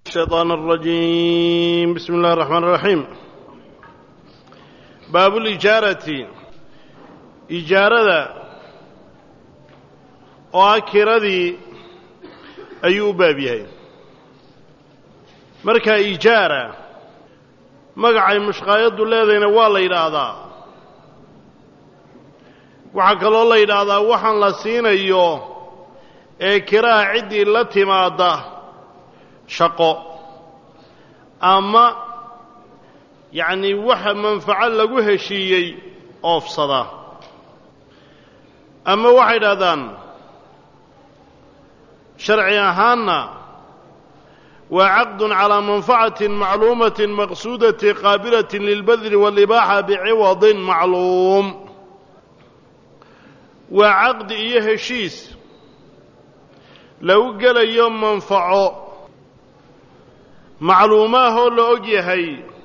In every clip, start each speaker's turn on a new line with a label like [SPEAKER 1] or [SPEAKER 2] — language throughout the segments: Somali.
[SPEAKER 1] الشيطان الرجيم بسم الله الرحمن الرحيم باب الإجارة إجارة وآكرة أيو بابيها مركا إجارة مقعي مشقايد الذين والله إلى وحكى الله إلى وحن لسين أيو كرا عدي التي ماده shaqo ama yani waxa manfaco lagu heshiiyey oofsada ama waxay yidhaahdaan sharci ahaanna waa caqdun calaa manfacatin macluumatin maqsuudatin qaabilatin lilbadli waalibaaxa biciwadin macluum waa caqdi iyo heshiis lagu gelayo manfaco macluumaahoo la og yahay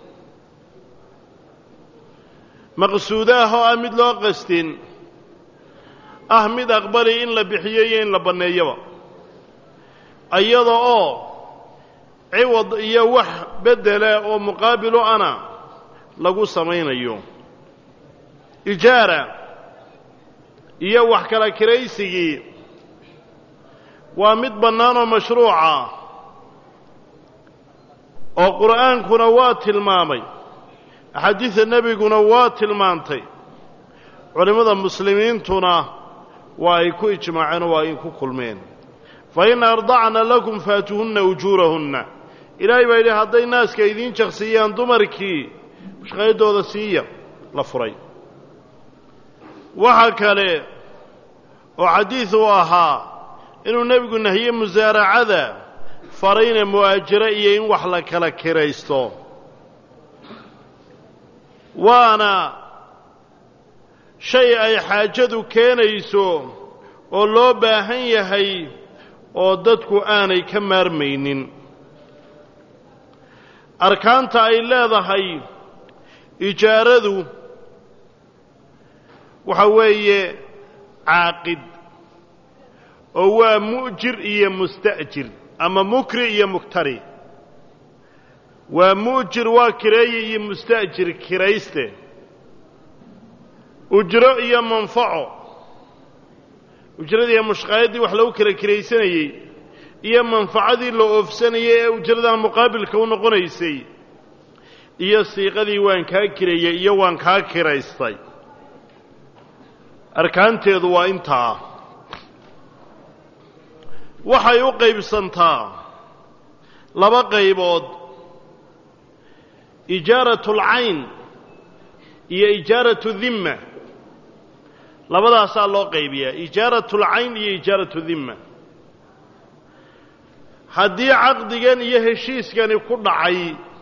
[SPEAKER 1] maqsuudaahoo ah mid loo qastin ah mid aqbali in la bixiyo iyo in la banneeyaba iyada oo ciwad iyo wax beddela oo muqaabilu ana lagu samaynayo ijaara iyo wax kala kiraysigii waa mid bannaan oo mashruuca oo qur'aankuna waa tilmaamay axaadiida nebiguna waa tilmaantay culimmada muslimiintuna waa ay ku ijmaaceen oo waa ay ku kulmeen fa in ardacna lakum faatuhunna ujuurahunna ilaahay baa yidhi hadday naaska idiin jaqsiiyaan dumarkii shaqaydooda siiya la furay waxa kale oo xadiid uu ahaa inuu nebigu nahiyey musaaracada farayna mu'aajiro iyo in wax la kala kiraysto waana shay ay xaajadu keenayso oo loo baahan yahay oo dadku aanay ka maarmaynin arkaanta ay leedahay ijaaradu waxa weeye caaqid oo waa mu'jir iyo musta'jir ama mukri iyo muktari waa mu'jir waa kireeye iyo musta'jir kirayste ujro iyo manfaco ujradii mushqaayaddii wax lagu kala kiraysanayey iyo manfacadii la oofsanayay ee ujradan muqaabilka u noqonaysay iyo siiqadii waan kaa kireeyey iyo waan kaa kiraystay arkaanteedu waa intaa waxay u qaybsantaa laba qaybood ijaaratu alcayn iyo ijaaratu dimma labadaasaa loo qaybiyaa ijaaratu alcayn iyo ijaaratu dimma haddii caqdigan iyo heshiiskani ku dhacay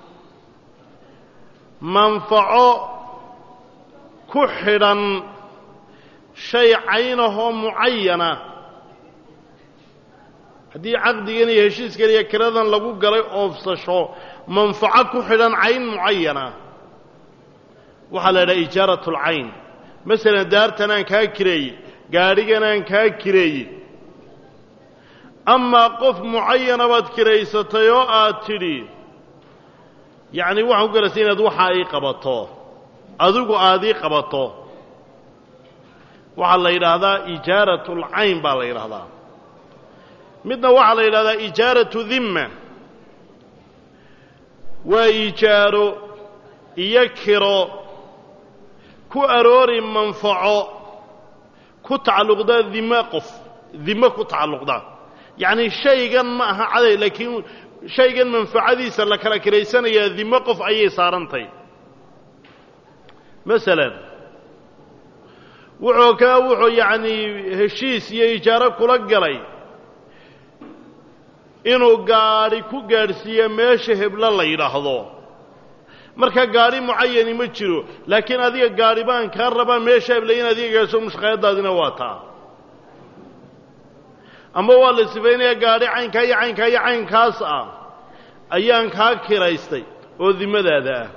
[SPEAKER 1] manfaco ku xidhan shay caynahoo mucayana haddii caqdigan iyo heshiiskan iyo kiradan lagu galay oofsasho manfaco ku xidhan cayn mucayana waxaa la yidhaha ijaaratu alcayn masalan daartan aan kaa kireeye gaadhigan aan kaa kireeye amaa qof mucayana baad kiraysatay oo aad tidhi yacni waxaan ku garaysay inaad waxaa ii qabato adigu aad ii qabato waxaa la yidhaahdaa ijaaratu alcayn baa la yidhaahdaa midna waxaa la yidhahdaa ijaaratu dimma waa ijaaro iyo kiro ku aroori manfaco ku tacalluqda dimo ku tacalluqda yacni shaygan ma aha caday laakiin shaygan manfacadiisa la kala kiraysanayaa dimo qof ayay saarantay masalan wuxuu yacnii heshiis iyo ijaaro kula galay inuu gaadhi ku gaadhsiiyo meesha heblo la yidhaahdo marka gaadhi mucayani ma jiro laakiin adiga gaadhi baan kaa rabaa meesha hebla in adiga gaadhso mushqaayaddaadina waa taa ama waa la sifaynayaa gaadhi caynkaa iyo caynkaa iyo caynkaas ah ayaan kaa kiraystay oo dimadaada ah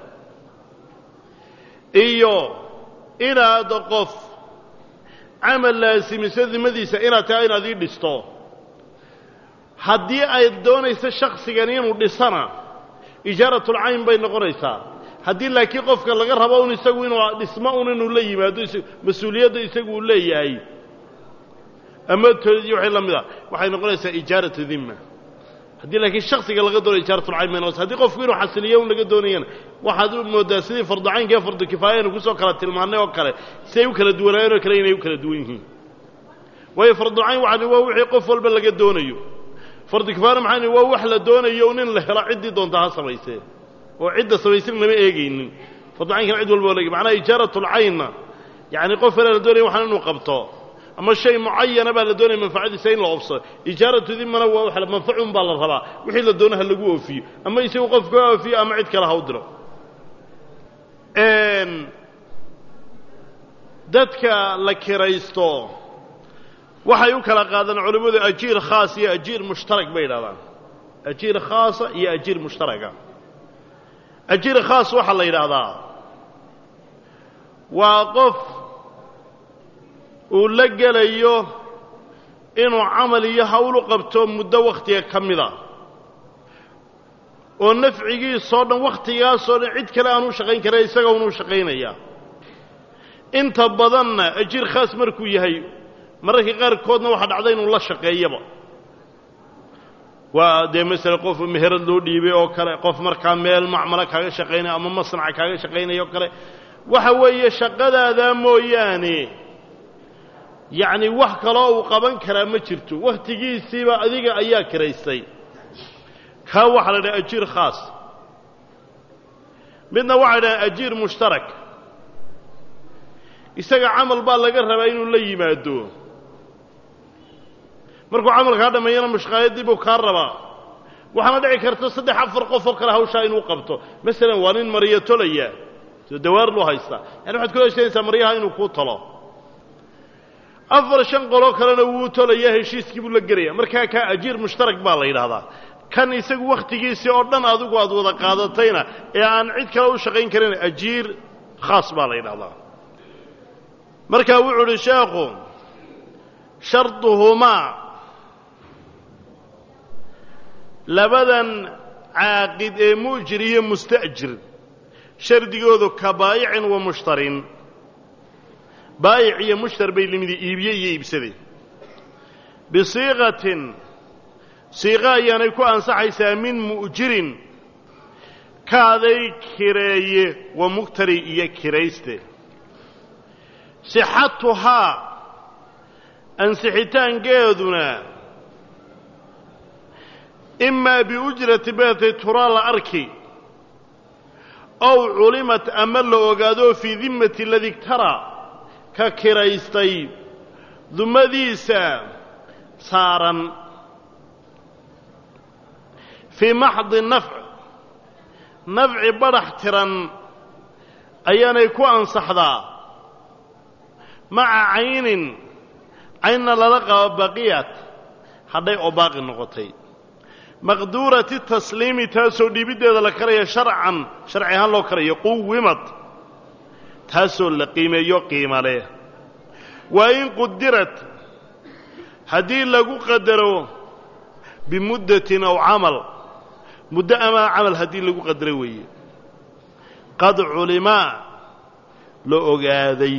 [SPEAKER 1] iyo inaad qof camal laasimiso dimadiisa inaad tahay inaad ii dhisto haddii ay doonayso shakhsigan inuu dhisana ijaaratul cayn bay noqonaysaa haddii laakiin qofka laga rabo un isagu inuu dhismo un inuu la yimaado mas-uuliyadda isagu uu leeyahay ama toodiyo wixii la mid ah waxay noqonaysaa ijaaratu dhimma haddii laakiin shakhsiga laga doonayo ijaaratul cayn bay noqonaysaa haddii qofku inuu xasiliyo un laga doonayana waxaad u moodaa sidii fardu caynka iyo fardu kifaaya aynu kusoo kala tilmaannay oo kale siday u kala duwanaayeen oo kale inay u kala duwan yihiin waayo fardu cayn waxani waa wixii qof walba laga doonayo fardu kifaayana maxaa waa wax la doonayo un in la helo ciddii doonta ha samaysee oo cidda samaysan lama eegaynin fardu caynkana cid walba leegi macnaha ijaaratul caynna yacni qof kale la doonaya waxaan inuu qabto ama shay mucayana baa la doonaya manfacadiisa in la oofsado ijaaratu dimmana waa wax manfacun baa la rabaa wixii la doono ha lagu oofiyo ama isagu qofka ha oofiyo ama cid kale ha u diro dadka la kiraysto waxay u kala qaadaan culimmadu ajiir khaas iyo ajiir mushtarak bay yidhahdaan ajiir khaasa iyo ajiir mushtaraga ajiir khaas waxaa la yidhaahdaa waa qof uu la gelayo inuu camal iyo hawl u qabto muddo wakhtiga ka mida oo nafcigiisoo dhan wakhtigaasoo dhan cid kale aan u shaqayn kara isaga unuu shaqaynaya inta badanna ajiir khaas markuu yahay mararka qaarkoodna waxaa dhacda inuu la shaqeeyaba waa dee masala qof meherad loo dhiibay oo kale qof markaa meel macmalo kaaga shaqaynaya ama masnaca kaaga shaqaynaya oo kale waxa weeye shaqadaadaa mooyaane yacni wax kaloo uu qaban karaa ma jirto wakhtigiisiiba adiga ayaa kiraystay kaa waxaa la dhaha ajiir khaas midna waxay dhahaan ajiir mushtarak isaga camal baa laga rabaa inuu la yimaado markuu camalkaa dhammeeyana mushqaayadii buu kaa rabaa waxaana dhici karta 3-4 qof oo kale hawshaa inuu qabto masalan waa nin mariyo tolaya soo dawaar loo haystaa yani waxaad kula heshanaysaa maryaha inuu kuu tolo 4-5 qoloo kalena wuu tolaya heshiiskii buu la gelaya markaa kaa ajiir mushtarak baa la yidhaahdaa kan isagu wakhtigiisii oo dhan adigu aad wada qaadatayna ee aan cid kale u shaqayn karin ajiir khaas baa la yidhahdaa markaa wuxuu uhi sheekhu sharduhumaa labadan caaqid ee mu'jir iyo musta'jir shardigoodu ka baayicin wa mushtarin baayic iyo mushtar bay limidi iibiye iyo iibsaday bisiiqatin siiqa ayaanay ku ansaxaysaa min mu'jirin kaaday kireeye wa muktari iyo kirayste sixatuhaa ansixitaankeeduna imaa biujrati beetay turaa la arki ow culimat ama la ogaado fii dimmati ladikhtara ka kiraystay dumadiisa saaran fii maxdi nafci badhax tiran ayaanay ku ansaxdaa maca caynin caynna lala qabo baqiyat hadhay oo baaqi noqotay maqduurati tasliimi taasoo dhiibiddeeda la karaya sharcan sharci ahaan loo karayo quwimad taasoo la qiimeeyo qiima leh waa in qudirat haddii lagu qadaro bimuddatin aw camal muddo ama camal haddii lagu qadaro weeye qad culimaa la ogaaday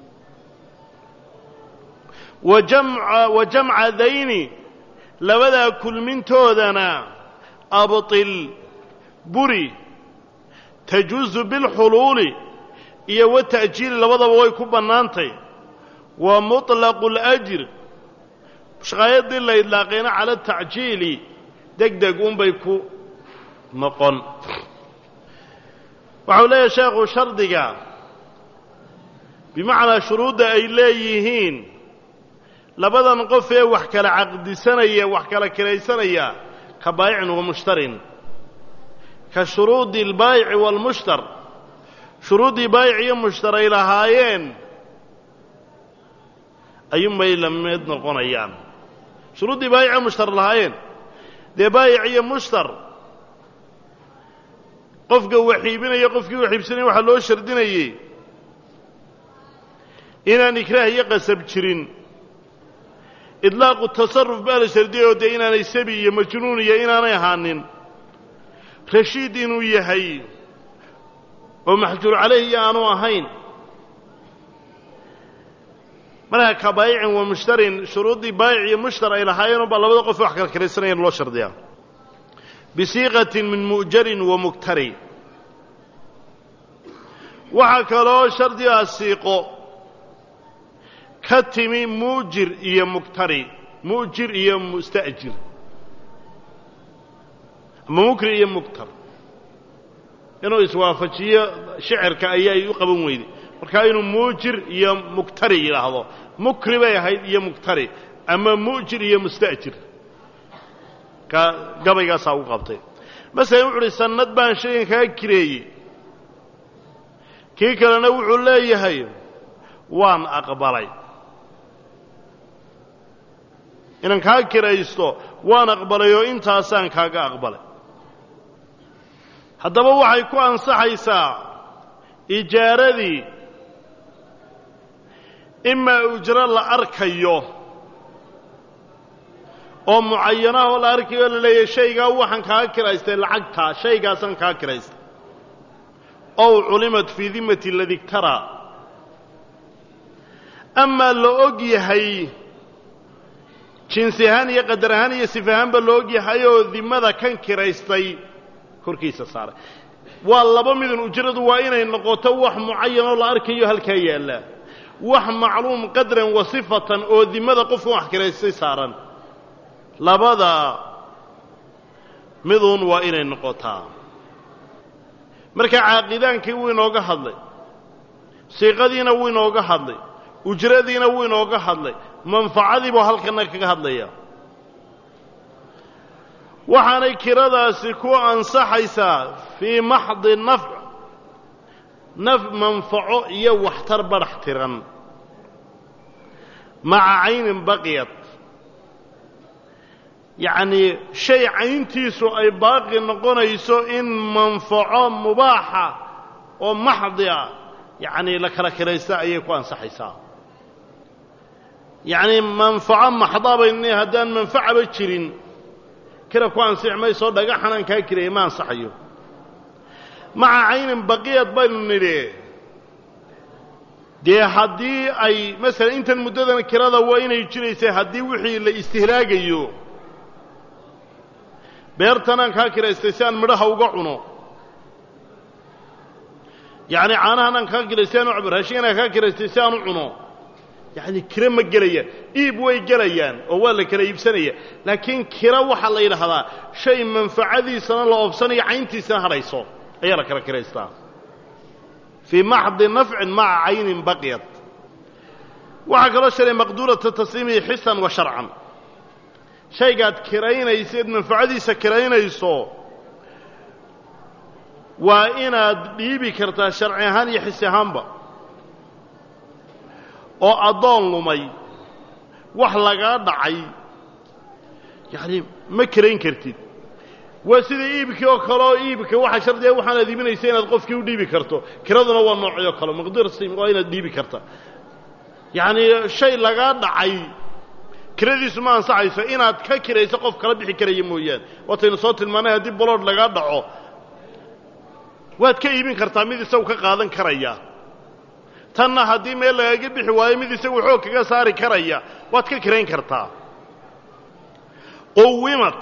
[SPEAKER 1] wa jamca dayni labadaa kulmintoodana abtil buri tajuusu bilxuluuli iyo wata'jiili labadaba way ku bannaantay wa muطlaqu اlأjr mushqaayaddii la idlaaqayna cala atacjiili degdeg unbay ku noqon waxau leeyahay sheekhu shardiga bimacnaa shuruudda ay leeyihiin labadan qof ee wax kala caqdisanaya wax kala kiraysanaya ka baayicin wa mushtarin ka shuruudi اlbaayici wاlmushtar shuruuddii baayic iyo mushtar ay lahaayeen ayuunbay la mid noqonayaan shuruuddii baayic iyo mushtar lahaayeen dee baayic iyo mushtar qofka wax iibinaya qofkii wax iibsanaya waxaa loo shardinayey inaan ikraah iyo qasab jirin idlaaqu tasarruf baa la shardiyo dee inaanay sabi iyo majnuun iyo inaanay ahaanin rashiid inuu yahay oo maxjuur calayhi aanu ahayn marka ka baayicin wa mushtarin shuruudii baayic iyo mushtar ay lahaayeen baa labada qof wax kala kiraysanayeen loo shardiyaa bisiiqatin min mu'jarin wa muktari waxaa kaloo shardigaa siiqo ka timi muujir iyo muktari mu'jir iyo musta'jir ama mukri iyo muktar inuu iswaafajiyo shicirka ayay u qaban weyday markaa inuu muujir iyo muktari yidhaahdo mukri bay ahayd iyo muktari ama mu'jir iyo musta'jir ka gabaygaasaa u qabtay masalan wuxu uhi sannad baan shaygan kaga kireeyey kii kalena wuxuu leeyahay waan aqbalay inaan kaa kiraysto waan aqbalay oo intaasaan kaaga aqbalay haddaba waxay ku ansaxaysaa ijaaradii imaa ujro la arkayo oo mucayanah oo la arkayo la leeyahay shaygaa waxaan kaaga kiraystay lacagtaa shaygaasaan kaaga kiraystay ow culimat fii dimmati aladi iktaraa amaa la og yahay jinsi ahaan iyo qadar ahaan iyo sif ahaanba la og yahay oo dimmada kan kiraystay korkiisa saaray waa laba midun ujradu waa inay noqoto wax mucayanoo la arkayo halkaa yaallaa wax macluum qadran wa sifatan oo dimmada qofkan wax kiraystay saaran labada midun waa inay noqotaa marka caaqidaankii wuu inooga hadlay siiqadiina wuu inooga hadlay ujradiina wuu inooga hadlay manfacadii buu halkana kaga hadlaya waxaanay kiradaasi ku ansaxaysaa fii maxdi manfaco iyo waxtar badhax tiran maca caynin baqiyat yacnii shay cayntiisu ay baaqi noqonayso in manfaco mubaaxa oo maxdi ah yacnii la kala kiraysta ayay ku ansaxaysaa yacnii manfaco maxdaa baynu haddaan manfacaba jirin kira ku ansixi mayso dhagaxanaan kaa kiraya ma ansaxayo maca caynin baqiyad baynu nidhi dee haddii ay masalan intan muddadan kirada waa inay jiraysay haddii wixii la istihlaagayo beertanaan kaa kiraystay si aan midhaha uga cuno yacni caanahanaan kaa kiraystay si aan u cabo raashinkanaan kaa kiraystay si aan u cuno yacni kiro ma gelayaan iib way gelayaan oo waa la kala iibsanaya laakiin kiro waxaa la yidhaahdaa shay manfacadiisana la oobsanayo cayntiisana hadhayso ayaa la kala kiraystaa fii maxdi nafcin maca caynin baqiyat waxaa kaloo shalay maqduurata tasliimihi xisan wa sharcan shaygaad kiraynayseed manfacadiisa kiraynayso waa inaad dhiibi kartaa sharci ahaan iyo xisi ahaanba oo addoon lumay wax lagaa dhacay yacni ma kirayn kartid waa sida iibkii oo kale oo iibka waxaa shardiga waxaanaad iibinaysa inaad qofkii u dhiibi karto kiraduna waa noocyo kale maqduurata waa inaad dhiibi karta yacnii shay lagaa dhacay kiradiisu ma ansaxayso inaad ka kirayso qof kala bixi karaya mooyaane waataynu soo tilmaanay haddii boloodh lagaa dhaco waad ka iibin kartaa mid isagu ka qaadan karaya tanna haddii meel lagaaga bixi waayo mid isagu xoog kaga saari karaya waad ka kirayn kartaa quwimat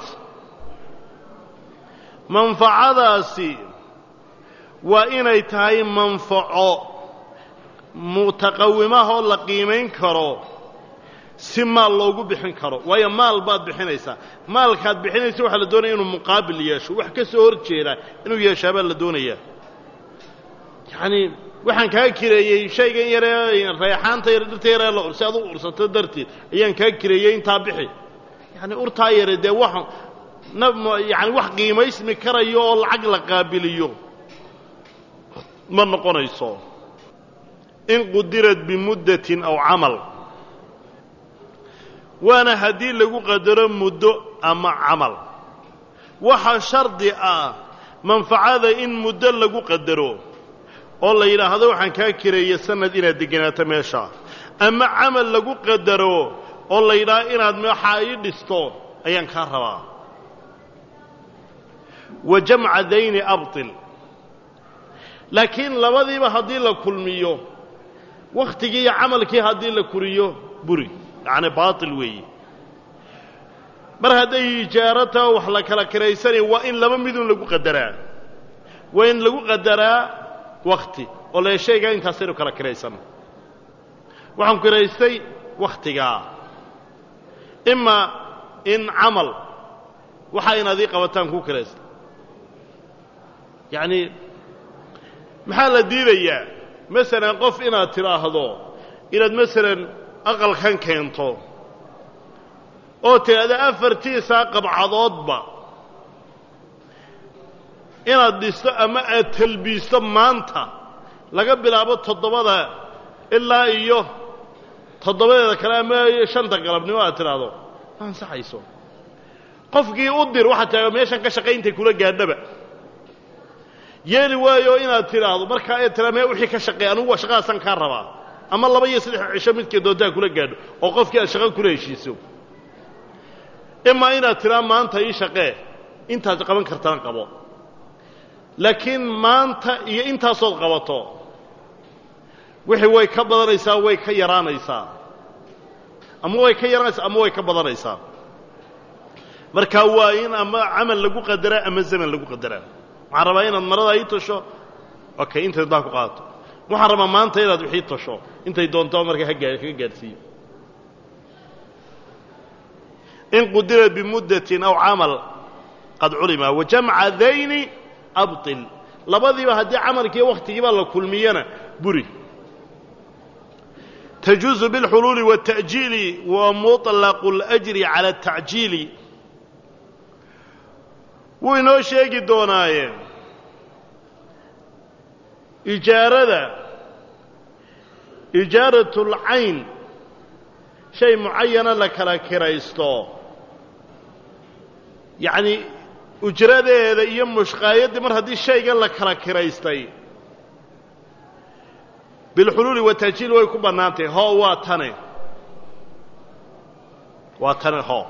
[SPEAKER 1] manfacadaasi waa inay tahay manfaco mutaqawimahoo la qiimayn karo si maal loogu bixin karo waayo maal baad bixinaysaa maalkaad bixinaysa waxaa la doonaya inuu muqaabil yeesho wax ka soo hor jeeda inuu yeeshaa baa la doonayaa yacnii waxaan kaa kireeyey shaygan yaree reexaanta yare dhirta yaree la si aad u ursato darteed ayaan kaa kireeyey intaa bixi yacni urtaa yare dee wax yani wax qiimaysmi karayo oo lacag la qaabiliyo ma noqonayso in qudirad bimuddatin aw camal waana haddii lagu qadaro muddo ama camal waxaa shardi ah manfacada in muddo lagu qadaro oo la yidhaahdo waxaan kaa kireeye sanad inaad deganaato meesha ama camal lagu qadaro oo la yidhaha inaad waxaa ii dhisto ayaan kaa rabaa wa jamca dayni abtil laakiin labadiiba haddii la kulmiyo wakhtigii iyo camalkii haddii la kuriyo buri yacni baatil weeye mar hadday ijaarata wax la kala kiraysanay waa in laba midun lagu qadaraa waa in lagu qadaraa wakhti oo la shaygaa intaasaynu kala kiraysan waxaan kiraystay wakhtigaa ima in camal waxa inaad ii qabataan kuu kiraystay yacni maxaa la diidayaa masalan qof inaad tidhaahdo inaad masalan aqalkan keento oo tidhaahda afartiisaa qabcadoodba inaad dhisto ama aad talbiisto maanta laga bilaabo 7 ilaa iyo 7 kale ama 5 galabnimo aad tidhaahdo ma ansaxayso qofkii u dir waxaa taaga meeshan ka shaqayntay kula gaadhaba yeeli waayo inaad tidhaahdo markaa ee tiramee wixii ka shaqeey anugu shaqadaasan kaa rabaa ama 2 iyo 3 cisho midkii doontaa kula gaadho oo qofkii aad shaqo kula heshiiso ima inaad tiraa maanta ii shaqee intaad qaban kartaan qabo laakiin maanta iyo intaasood qabato wixii way ka badanaysaa way ka yaraanaysaa ama way ka yaraanaysaa ama way ka badanaysaa marka waa in ama camal lagu qadaraa ama zaman lagu qadaraa waxaan rabaa inaad marada ii tasho okay intaad baa ku qaato waxaan rabaa maanta inaad wixii tasho intay doonto marka ka gaadhsiiyo in qudira bimuddatin aw camal qad culima wa jamca dayni abtil labadiiba haddii camalkii wakhtigiiba la kulmiyana buri tajuuzu bilxuluuli waالta'jiili wa muطlaqu اlأjri cala الtacjiili wuu inoo sheegi doonaaye ijaaratul-cayn shay mucayana la kala kiraysto yacni ujradeeda iyo mushqaayaddii mar haddii shaygan la kala kiraystay bilxuluuli wataajiil way ku bannaantahay hoo waa tane hoo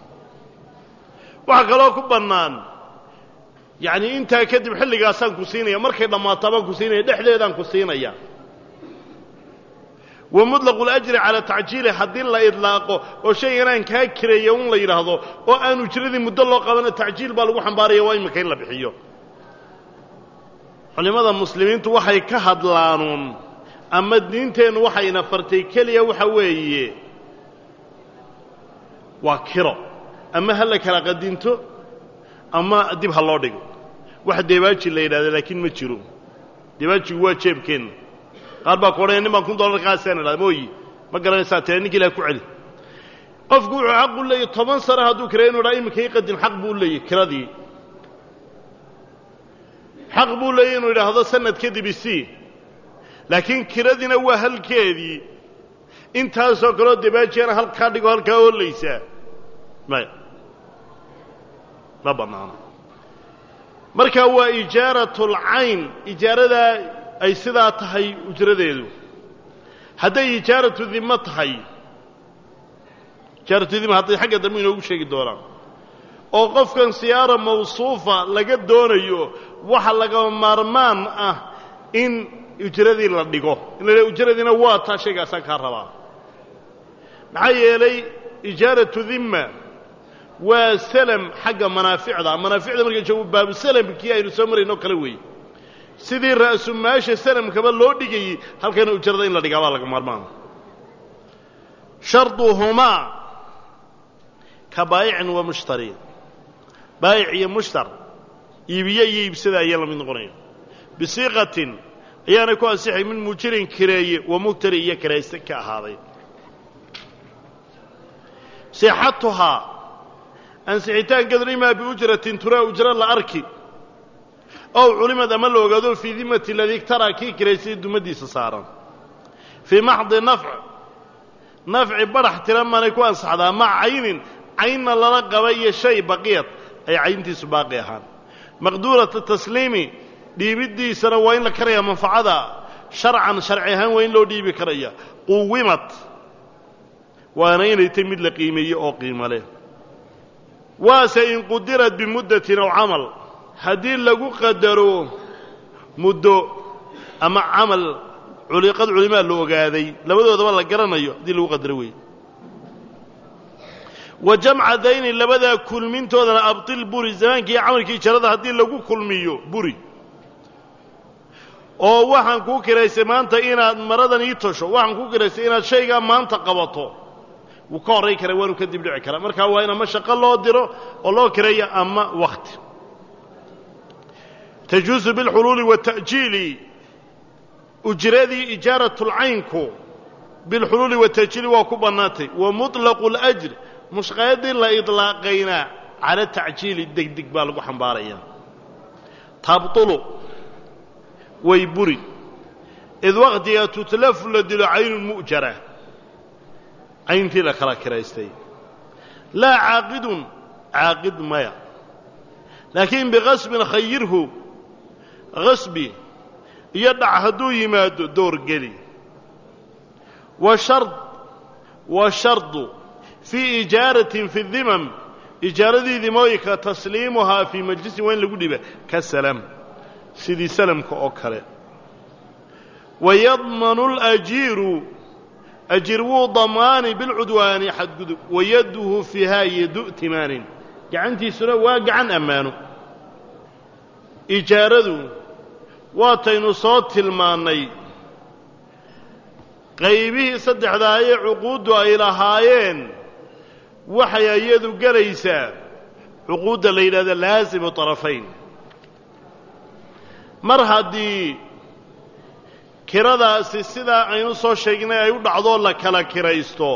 [SPEAKER 1] waxaa kaloo ku bannaan yacni intaa kadib xilligaasaan ku siinaya markay dhammaato baan ku siinaya dhexdeedaan ku siinaya wa muطlaqu اlأjri cala tacjiili haddii la idlaaqo oo shaygan aan kaa kireeya un la yidhaahdo oo aan ujradii muddo loo qabana tacjiil baa lagu xambaaraya waa imika in la bixiyo culimmada muslimiintu waxay ka hadlaanuun ama diinteennu waxayna fartay keliya waxa weeye waa kiro ama ha la kala qadinto ama dib ha loo dhigo wax debaaji la yidhahda laakiin ma jiro debaajigu waa jeebkeenna qaar baa ku odhanaya nin baan $1 kaaseen idhahda mooyi ma garanaysaa tee ninkii ilaha ku celi qofku wuxuu xaq u leeyahy 10 sano hadduu kireeyo inu idhaha iminka ii qadin xaq buu leeyahy kiradii xaq buu leeyahy inuu idhaahdo sanad kadib isii laakiin kiradiina waa halkeedii intaasoo kaloo debaajiyana halkaa dhigo halkaa oolaysaa maya ma bannaano marka waa ijaaratul-cayn ijaaradaa ay sidaa tahay ujradeedu hadday ijaaratu dimo tahay ijaaratu dima hadday xagga dambe inoogu sheegi doonaan oo qofkan siyaara mawsuufa laga doonayo waxa lagama maarmaan ah in ujradii la dhigo in la leeyahay ujradiina waa taa shaygaasaan kaa rabaa maxaa yeelay ijaaratu dimma waa salam xagga manaaficda marka joogo baabu salamkii aynu soo marayno kale weeye sidii ra'sumaasha salamkaba loo dhigayey halkana ujrada in la dhigaa baa laga maarmaan sharduhumaa ka baayicin wa mushtari baayic iyo mushtar iibiye iyo iibsada ayaa la mid noqonaya bisiiqatin ayaana ku ansixay min mujirin kireeye wa mugtari iyo kirayste ka ahaaday sixatuhaa ansixitaankeedu imaa biujratin turaa ujra la arki ow culimad ama la ogaado fii dimati aladii iktaraa kii kiraystay dumadiisa saaran fii maxdi nafci badhax tiran maanay ku ansaxdaa maca caynin caynna lala qaba iyo shay baqiyad ay cayntiisu baaqi ahaan maqduurata tasliimi dhiibiddiisana waa in la karayaa manfacada sharcan sharci ahaan waa in loo dhiibi karaya quwimad waana inay tahay mid la qiimeeyo oo qiimo leh waase in qudirad bimuddatin aw camal haddii lagu qadaro muddo ama camal culiqad culimaa la ogaaday labadoodaba la garanayo haddii lagu qadaro weeye wa jamca dayni labadaa kulmintoodana abtil buri zamaankii iyo camalkii ijaarada haddii lagu kulmiyo buri oo waxaan kuu kiraysay maanta inaad maradan ii tosho waxaan kuu kiraysay inaad shaygaa maanta qabato wuu ka horray karaa waanu ka dib dhici karaa markaa waa in ama shaqo loo diro oo loo kireeyo ama wakhti tajuusu bilxuluuli wata'jiili ujradii ijaaratulcaynku bilxuluuli wata'jiili waa ku bannaantay wa muطlaqu اlajr mushqayaddii la idlaaqaynaa cala tacjiili degdeg baa lagu xambaarayaa tabطulu way buri id waqtiga tutlafu la dilo caynu mu'jara cayntii la kala kiraystay laa caaqidun caaqid maya laakiin biqasbin khayirhu qasbi iyo dhac hadduu yimaado doorgeli wa shardu fii ijaaratin fi dimam ijaaradii dimooyinka tasliimuhaa fii majlisin waa in lagu dhiba ka salam sidii salamka oo kale wayadmanu اlajiiru ajiir wuu damaani bilcudwaani xadgudub wayaduhu fiihaa yadu timaanin gacantiisuna waa gacan ammaano ijaaradu waataynu soo tilmaannay qaybihii saddexdaa ee cuquuddu ay lahaayeen waxay iyadu gelaysaa cuquudda la yidhahdo laasimu طarafayn mar haddii kiradaasi sidaa aynu soo sheegnay ay u dhacdoo la kala kiraysto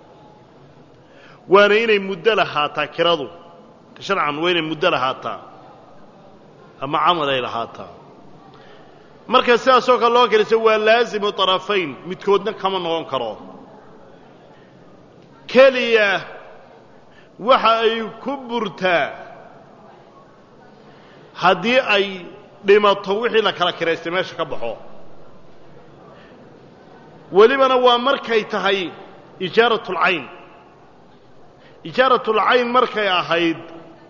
[SPEAKER 1] waana inay muddo lahaataa kiradu sharcan waa inay muddo lahaataa ama camal ay lahaataa marka sidaasoo kale loo kiraysto waa laasimu طarafayn midkoodna kama noqon karo keliya waxa ay ku burtaa haddii ay dhimato wixii la kala kiraystay meesha ka baxo welibana waa markay tahay ijaaratulcayn ijaaratulcayn markay ahayd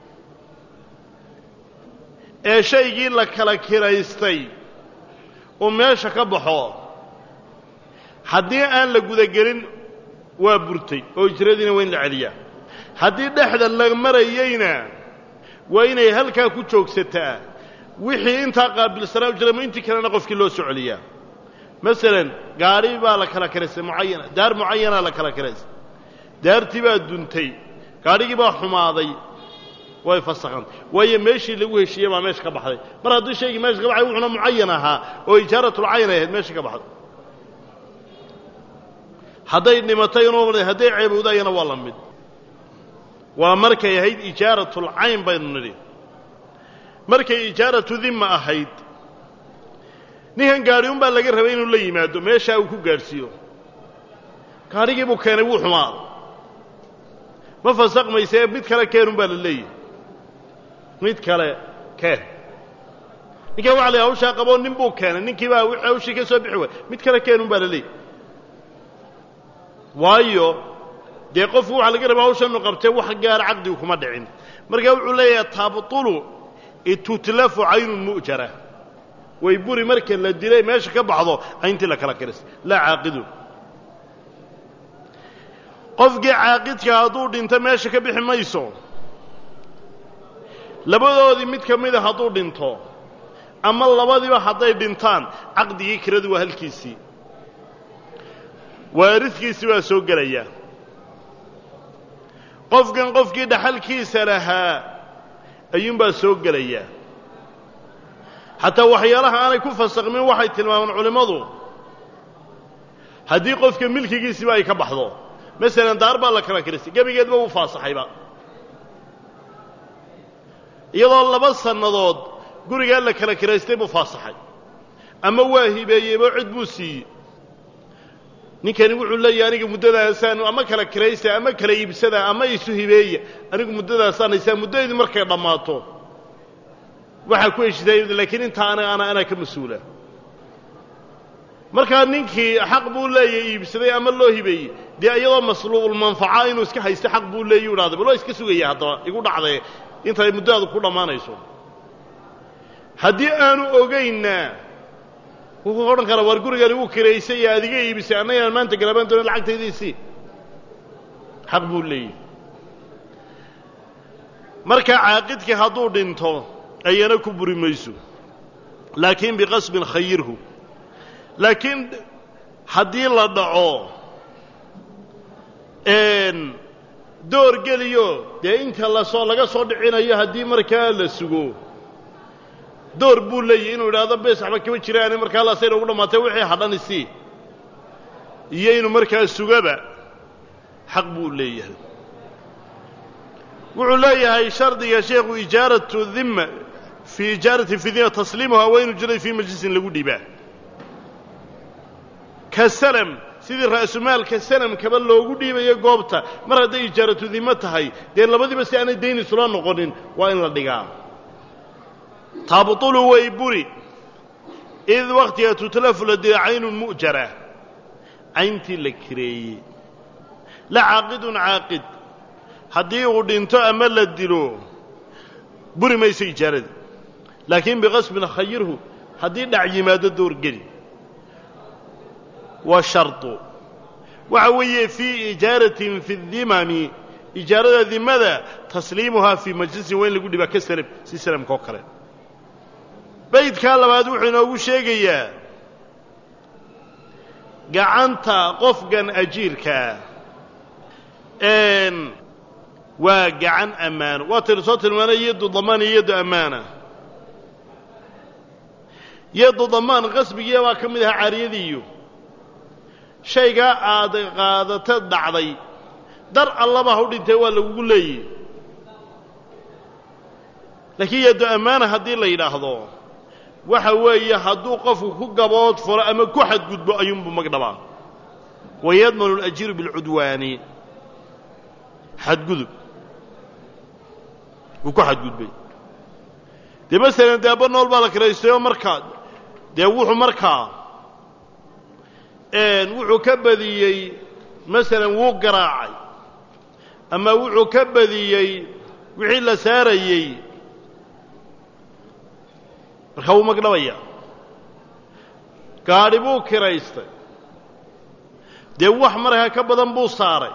[SPEAKER 1] ee shaygii la kala kiraystay oo meesha ka baxo haddii aan la gudagelin waa burtay oo ijradiina waa in la celiyaa haddii dhexda la marayeyna waa inay halkaa ku joogsataa wixii intaa qaabilsanaa ujrama intii kalena qofkii loo soo celiyaa masalan gaari baa la kala kiraystay mucayana daar mucayanaa la kala kiraystay daartii baa duntay gaadhigii baa xumaaday way fasakhantay waayo meeshii lagu heshiiyey baa meesha ka baxday mar haddii shaygii meesha ka baxay wuxuuna mucayan ahaa oo ijaaratulcayn ay ahayd meesha ka baxday hadday dhimatay hadday ceebowdaayana waa la mid waa markay ahayd ijaaratulcayn baynu nidhi markay ijaaratu dimma ahayd ninkan gaadhi un baa laga rabay inuu la yimaado meeshaa uu ku gaadhsiiyo gaadhigii buu keenay wuu xumaaday ma fasakmayse mid kale keenun baa la leeyahy mid kale keen ninkan waxa la hawshaa qaboo nin buu keenay ninkii baa hawshii ka soo bixi waay mid kale keenun baa la leeyahy waayo dee qofku waxa laga rabaa hawshanu qabtee wax gaara caqdigu kuma dhicin markaa wuxuu leeyahay tabtulu tutlafu caynun mu'jara way buri marka la dilay meesha ka baxdo ayntii la kala kiris laa caaqidun qofkii caaqidka hadduu dhinto meesha ka bixi mayso labadoodii mid ka mida hadduu dhinto ama labadiiba hadday dhintaan caqdigii kiradu waa halkiisii waaridkiisii waa soo gelaya qofkan qofkii dhaxalkiisa lahaa ayuunbaa soo gelaya xataa waxyaalaha aanay ku fasakmin waxay tilmaamaan culimmadu haddii qofka milkigiisiiba ay ka baxdo masalan daar baa la kala kiristay gebigeedba wuu faasaxayba iyadoo 2 sannadood gurigaa la kala kiraystay buu faasaxay ama waa hibeeyeybo cid buu siiyey ninkani wuxuu leeyahay aniga muddadaasaan ama kala kiraysta ama kala iibsada ama isu hibeeya anigu muddadaasaan haysaa muddadeedii markay dhammaato waxaa ku heshiisay laakiin inta ana ka mas-uula markaa ninkii xaq buu leeyahay iibsaday ama loo hibeeyey dee iyadoo masluubul manfaca inuu iska haysto xaq buu leeyahy idhahda bal waa iska sugaya haddaba igu dhacday intay muddaadu ku dhammaanayso haddii aanu ogaynna wuxuu odhan karaa waar gurigani wuu kiraysay iyo adiga iibisay annagaan maanta galabaan doona lacagtaydiisii xaq buu leeyahy markaa caaqidkii hadduu dhinto ayana ku buri mayso laakiin biqasbin khayirhu laakiin haddii la dhaco door geliyo dee inta laga soo dhicinayo haddii markaa la sugo door buu leeyahy inuu idhaahdo bees waxba kama jiraane markaa laasayna ugu dhammaatay wixii hadhanisi iyo inuu markaa sugaba xaq buu leeyahay wuxuu leeyahay shardiga sheekhu ijaaratu dhimma fii ijaarati fi dhimma tasliimuhaa waa inuu jiray fii majlisin lagu dhibaa ka salam sidii ra'sumaalka sanamkaba loogu dhiibayo goobta mar hadday ijaaratu dhimmo tahay dee labadiiba si aanay dayn isula noqonin waa in la dhigaa tabtulu way buri id waqtiga tutlafu la dila caynun mu'jara cayntii la kireeyey la caaqidun caaqid haddii uu dhinto ama la dilo buri mayso ijaaradii laakiin biqasbin khayirhu haddii dhac yimaado door geli wa shartu waxa weeye fii ijaaratin fi dhimami ijaarada dimada tasliimuhaa fii majlisin waa in lagu dhibaa ka salam si salamka oo kale baydkaa labaad wuxuu inoogu sheegayaa gacanta qofkan ajiirkaa waa gacan ammaano waataynu soo tilmaanay yaddu damaan iyo yaddu ammaana yaddu damaan qasbigiiya baa ka mid ahaa caariyadiiyo shaygaa aad qaadata dhacday dar allaba ha u dhintay waa lagugu leeyahy laakiin yaddu ammaana haddii la yidhaahdo waxa weeye hadduu qofku ku gabood furo ama ku xadgudbo ayuunbuu magdhabaa wayadmanu alajiiru bilcudwaani xadgudub wuu ku xadgudbay dee masalan dee abba nool baa la kiraystayoo markaa dee wuxuu markaa wuxuu ka badiyey masalan wuu garaacay ama wuxuu ka badiyey wixii la saarayey markaa wuu magdhabayaa gaadhi buu kiraystay dee wax markaa ka badan buu saaray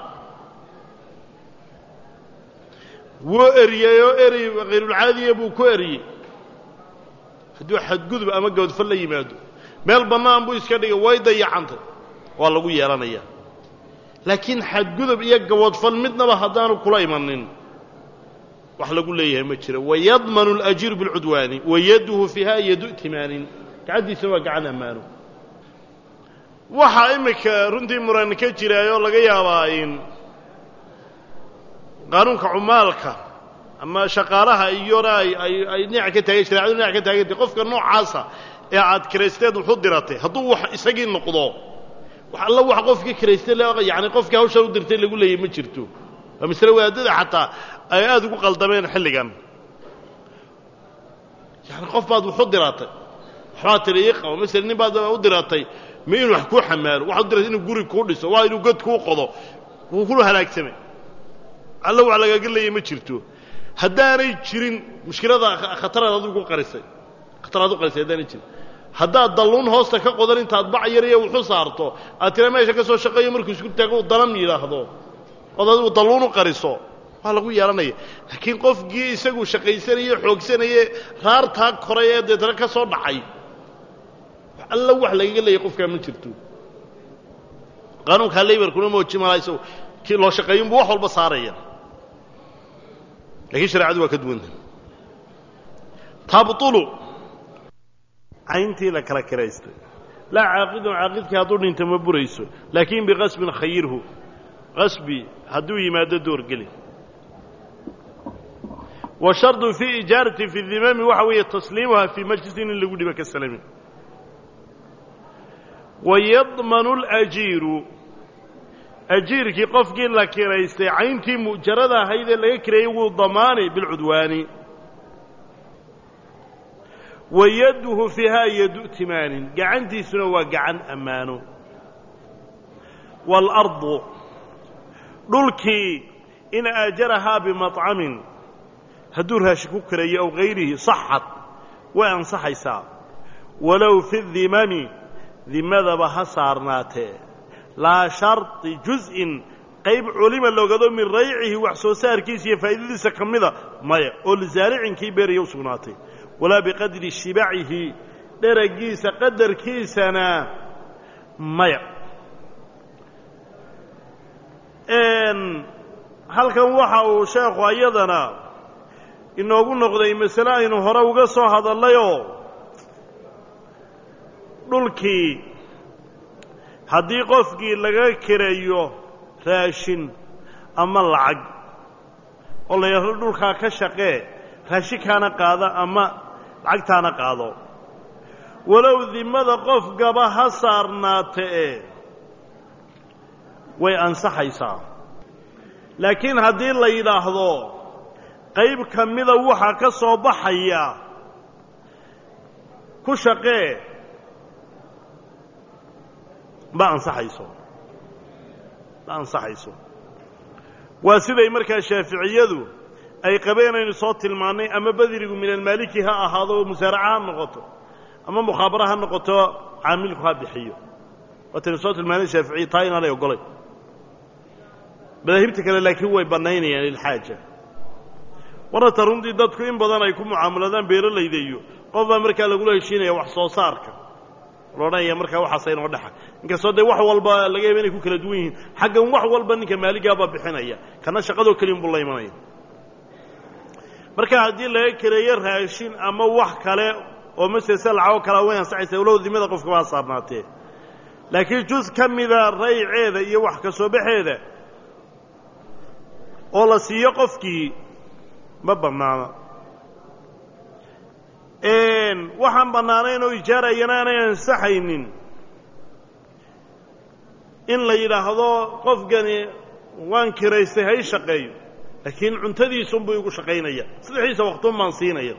[SPEAKER 1] wuu eriyey oo erey hayrulcaadiya buu ku eriyey hadduu xadgudub ama gabadfal la yimaado meel bannaan buu iska dhigay way dayacantay waa lagu yeelanayaa laakiin xadgudub iyo gabadfal midnaba haddaanu kula imanin wax lagu leeyahay ma jiro wayadmanu alajiiru bilcudwaani wayaduhu fiiha yadu timaanin gacantiisa waa gacan ammaano waxaa iminka runtii muran ka jiraayoo laga yaabaa in qaanuunka cumaalka ama shaqaalaha iyona ay dhinac ka taagan shareecadu dhinac ka taagantay qofka noocaasa ee aad kiraysteed wuxu diratay hadduu wax isagii noqdo wax alla wax qofkii kiraystay yani qofkii hawsha u dirtay lagu leeyahay ma jirto waa masale wadaadada xataa ay aad ugu qaldameen xilligan yani qof baad wuxu diratay waxbaad tiri ii qabo masala nin baad u diratay ma inuu wax kuu xamaalo waxaad u diratay inuu guri kuu dhiso waa inuu god kuu qodo wuu ku halaagsamay alla wax lagaga leeyahay ma jirto haddaanay jirin mushkilada khataraad adigu ku qarisay khataraad u qarisay haddaanay jirin haddaad dalluun hoosta ka qodan intaad bac yar iyo wuxu saarto aad tira meesha ka soo shaqeeyo markuu isku taago uu danan yidhaahdo ood adigu dalluun u qariso waa lagu yeelanaya laakiin qofkii isagu shaqaysanaye xoogsanaye raartaa koray ee deetana ka soo dhacay alla wax lagaga leeyahay qofkaa ma jirto qaanuunkaa laybarkuna mooji malayso kii loo shaqeeyinbuu wax walba saaraya laakiin shareecadu waa ka duwanta tabtulu cayntii la kala kiraystay laa caaqidun caaqidkii hadduu dhinto ma burayso laakiin biqasbin khayirhu qasbi hadduu yimaado doorgeli wa shardu fii ijaarati fi dhimami waxa weeye tasliimuha fii majlisin in lagu dhibo ka salamin wayadmanu alajiiru ajiirkii qofkii la kiraystay cayntii mu'jarada ahayd ee laga kireeyey wuu damaanay bilcudwaani wayaduhu fiihaa yadu timaanin gacantiisuna waa gacan ammaano waalardu dhulkii in aajarahaa bimaطcamin hadduu raashin ku kirayo aw hayrihi saxad way ansaxaysaa walow fi dimami dimadaba ha saarnaatee laa sharطi juz'in qayb culima loogado min raycihi wax soo saarkiisa iyo faa'iidadiisa ka mida maya oo lisaaricinkii beeraya u sugnaatay walaa biqadri shibacihi dheragiisa qadarkiisana maya halkan waxa uu sheekhu ayadana inoogu noqday masale aynu hore uga soo hadallayoo dhulkii haddii qofkii laga kireeyo raashin ama lacag oo la yidhahdo dhulkaa ka shaqee raashinkaana qaada ama lacagtaana qaado walow dimada qofkaba ha saarnaatee way ansaxaysaa laakiin haddii la yidhaahdo qayb ka mida waxaa ka soo baxaya ku shaqee ma ansaxayso waa siday markaa shaaficiyadu ay qabeen aynu soo tilmaannay ama badrigu min almaaliki ha ahaado oo musaaraca ha noqoto ama mukhaabara ha noqoto caamilku ha bixiyo waataynu soo tilmaanay shaaficiya taa inaanay oggolay madaahibta kale laakiin way bannaynayaan lilxaaja warata runtii dadku in badan ay ku mucaamaladaan beeralayda iyo qof baa markaa lagula heshiinaya wax soo saarka la odhanaya markaa waxaasa inoo dhexa inkastoo dee wax walba laga yaaba inay ku kala duwan yihiin xaggan wax walba ninka maaligaabaa bixinaya kana shaqadoo keliya unbuu la imanaya marka haddii laga kereeyo raashin ama wax kale oo masese lacagoo kalea way ansaxaysa walow dimada qofkaba ha saarnaatee laakiin juz ka mida rayceeda iyo wax ka soo baxeeda oo la siiyo qofkii ma bannaana waxaan bannaanayn oo ijaarayana aanay ansaxaynin in la yidhaahdo qofkani waan kiraystay hay shaqeeyo laakiin cuntadiisunbuu igu shaqaynaya saddexdiisa waqtuun baan siinaya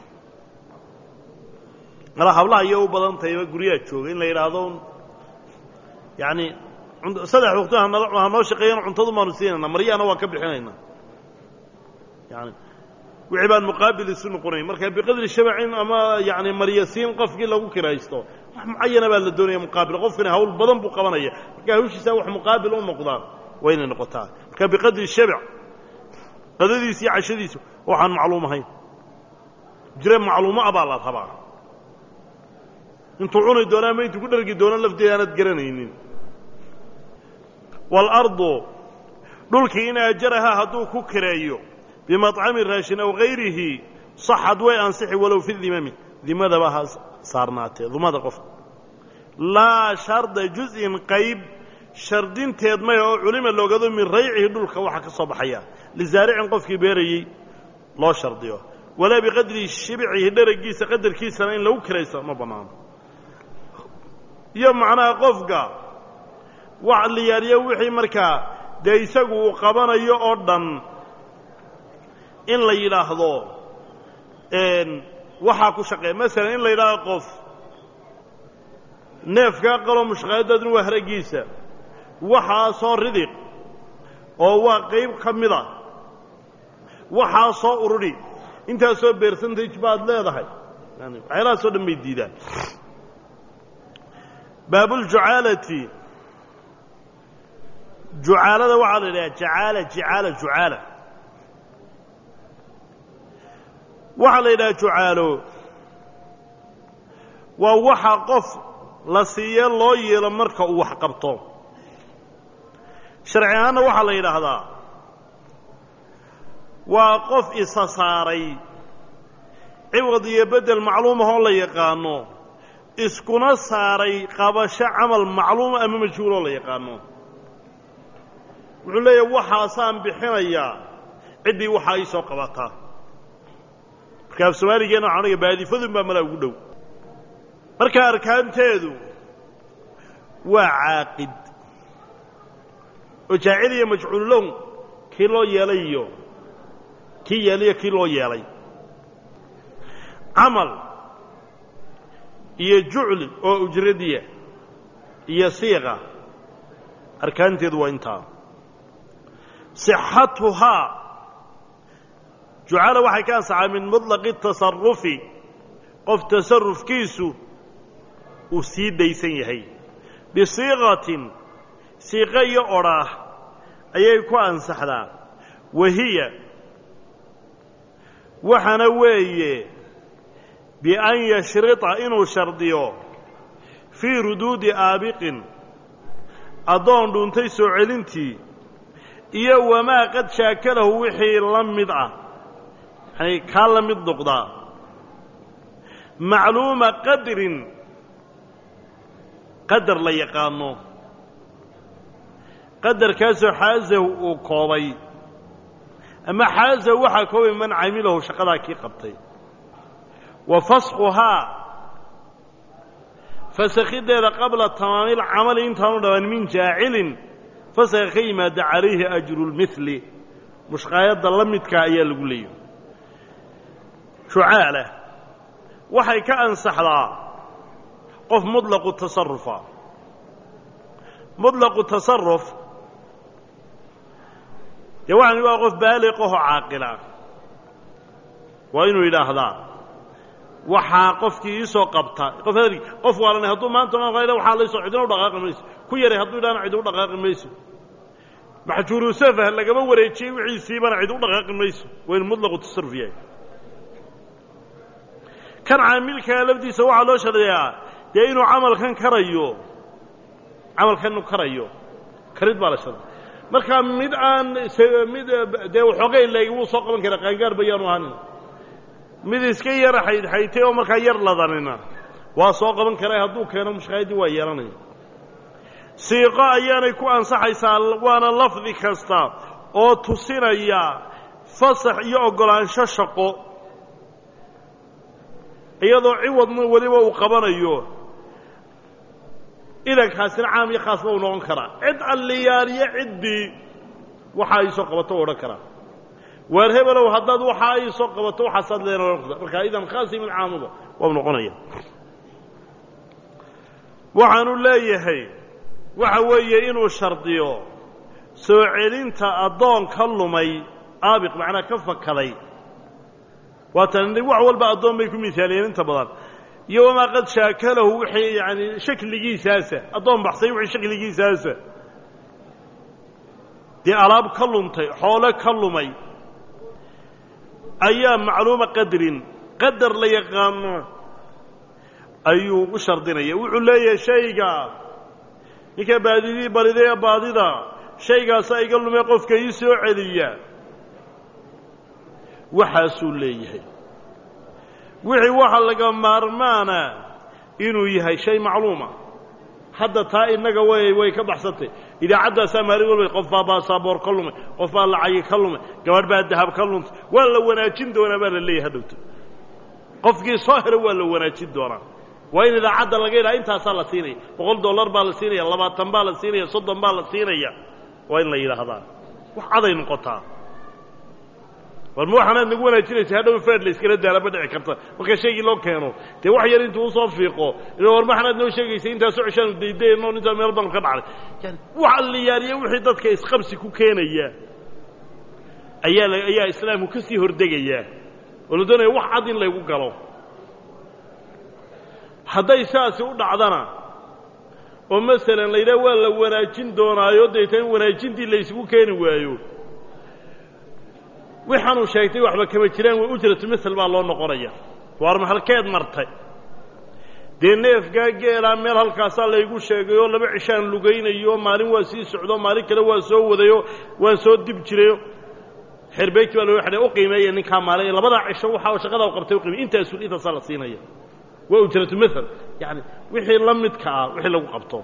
[SPEAKER 1] mala hablaha iyo u badan tahayba guryaha jooga in la yidhaahdo yacni saddex waqti ha noo shaqeeyana cuntadu baanu siinayna maryahana waan ka bixinaynaa yani wixii baan muqaabil isu noqonayn marka biqadri shabacin ama yani maryasiin qofkii lagu kiraysto wax mucayana baa la doonaya muqaabil qofkani hawl badan buu qabanaya marka hawshiisa wax muqaabil u noqdaan waa inay noqotaa marka biqadri shabac qadadiisa iyo cashadiisu waxaan macluum ahayn jire macluumo abaa la rabaa intuu cuni doonaa ma intuu ku dhargi doona lafteeda aanad garanaynin waalardu dhulkii in aajaraha hadduu ku kireeyo bimaطcami raashin aw hayrihi saxad way ansixi walow fi dimami dimadaba ha saarnaatee dumada qofka laa sharda juz'in qayb shardinteed maya oo culima loogado min raycihi dhulka waxa ka soo baxaya lisaaricin qofkii beerayey loo shardiyo walaa biqadri shibcihi dheragiisa qadarkiisana in lagu kiraysto ma bannaano iyo macnaha qofka wax liyaariyo wixii markaa dee isagu uu qabanayo oo dhan in la yidhaahdo waxaa ku shaqeeya masalan in la yidhaahdo qof neefkaa qaloo mushqaayaddaaduna waa haraggiisa waxaa soo ridiq oo waa qayb ka mida waxaa soo ururi intaasoo beersantage baad leedahay yani waxyaalahaasoo dhan bay diidaan baabuljucaalati jucaalada waxaa la yidhaha jucaala waxaa la yidhaha jucaalo waa waxa qof la siiye loo yeelo marka uu wax qabto sharci ahaanna waxaa la yidhaahdaa waa qof isa saaray ciwad iyo beddel macluumahoo la yaqaano iskuna saaray qabasho camal macluuma ama majhuuloo la yaqaano wuxuu leeyahay waxaasaan bixinayaa ciddii waxaa ii soo qabataa marka af soomaaligeenna waxaan oga baadifadun baa malaa ugu dhow marka arkaanteedu waa caaqid oo jaacil iyo majcuulown kii loo yeelay iyo kii yeeliyo kii loo yeelay camal iyo jucli oo ujradiya iyo siiqa arkaanteedu waa intaa صحتها جعل waxay ka ansaxaa min mutlaq التصرف qof tasarrufkiisu uu sii daysan yahay bisiiqatin siiqa iyo odhaah ayay ku ansaxdaa wahiya waxana weeye bian yashrita inuu shardiyo fii ruduudi aabiqin addoon dhuuntay soo celintii iyo wamaa qad shaakalahu wixii la mid ah yani kaa la mid noqdaa macluuma qadrin qadar la yaqaano qadarkaasoo xaasahu uu koobay ama xaasahu waxaa koobay man camilahu shaqadaa kii qabtay wa faskhuhaa fasakhideeda qabla tamaami lcamali intaanu dhaban min jaacilin fasakha ka yimaada calayhi ajru lmithli mushqaayadda la midkaa ayaa lagu leeyahy shucaala waxay ka ansaxdaa qof muطlaqu tasarufa muطlaqu tasaruf dee waxaan waa qof baaliqaho caaqila waa inuu yidhaahdaa waxaa qofkii iisoo qabta qof waalan hadduu maanta waxaa laysoo cidina u dhaqaaqi mayso ku yaray hadduu idhaana cid u dhaqaaqi mayso maxjuuru safah lagama wareejiyey wixiisiibana cid u dhaqaaqi mayso waa inu muطlaqu tasaruf yahay kan caamilkaa lafdiisa waxaa loo shardiyaa dee inuu camalkan karayo karid baa la shardiya markaa mid aan dee waxoogay leegi wuu soo qaban karaa qaangaar bayaanu ahanin mid iska yara xaydxaytay oo markaa yar ladanina waa soo qaban karaa hadduu keeno mushqaayaddii waa yeelanaya siiqo ayaanay ku ansaxaysaa waana lafdi kasta oo tusinaya fasax iyo oggolaansho shaqo iyadoo ciwadna weliba uu qabanayo idankaasina caam iyo khaasba uu noqon karaa cid alliyaariyo ciddii waxa ay soo qabato u odhan karaa waar hebelow haddaad waxa ay soo qabato waxaasaad leena markaa idan khaasi mid caamuba waa noqonaya waxaanu leeyahay waxa weeye inuu shardiyo soo celinta addoon ka lumay aabiq macnaa ka fakaday waatan wax walba addoon bay ku misaaliyeen inta badan iyo wamaa qad shaakalahu wixii yani shakligiisaasa addoon baxsay wixii shakligiisaasa dee alaab ka luntay xoolo ka lumay ayaa macluuma qadrin qadar la yaqaano ayuu u shardinaya wuxuu leeyahay shayga ninka baadidii baridee baadida shaygaasaa iga lumay qofka ii soo celiya waxaasuu leeyahay wixii waxa laga maarmaana inuu yahay shay macluuma hadda taa innaga way ka baxsantay idaacaddaasaa maalin walba qof baa baasaboor ka lumay qof baa lacagi ka lumay gabadh baa dahab ka luntay waa la wanaajin doonaa baa la leeyahay hadhowta qofkii soo helo waa la wanaajin doonaa waa in idaacadda laga yidhaha intaasaa la siinaya $100 baa la siinaya 20 baa la siinaya 30 baa la siinaya waa in la yidhaahdaa wax caday noqotaa warma waxaanaad nagu wanaajinaysa hadhow faad la iskala daala ma dhici karta marka shaygii loo keeno dee wax yar intuu usoo fiiqo warma waxaanaad noo sheegaysay intaasoo cishaanu daydayno intaa meel badan ka dhacday yani wax alliyaariya wixii dadka isqabsi ku keenaya ayaa islaamku ka sii hordegayaa oo la doonaya wax cad in laygu galo hadday saasi u dhacdana oo masalan la yidhaha waa la wanaajin doonaayo deetan wanaajintii la isugu keeni waayo waxaanu sheegtay waxba kama jiraan way ujratu misal baa loo noqonaya waar ma halkeed martay dee neefgaa geelaa meel halkaasaa laygu sheegayo 2 cishaan lugaynayo maalin waa sii socdo maalin kale waa soo wadayo waan soo dib jirayo xirbeegti baa loo xidhay u qiimeeya ninkaa maalin 2 cisho waxa shaqada uu qabtay u qiimeeya intaasaa la siinaya waa ujratu misal yani wixii la midka ah wixii lagu qabto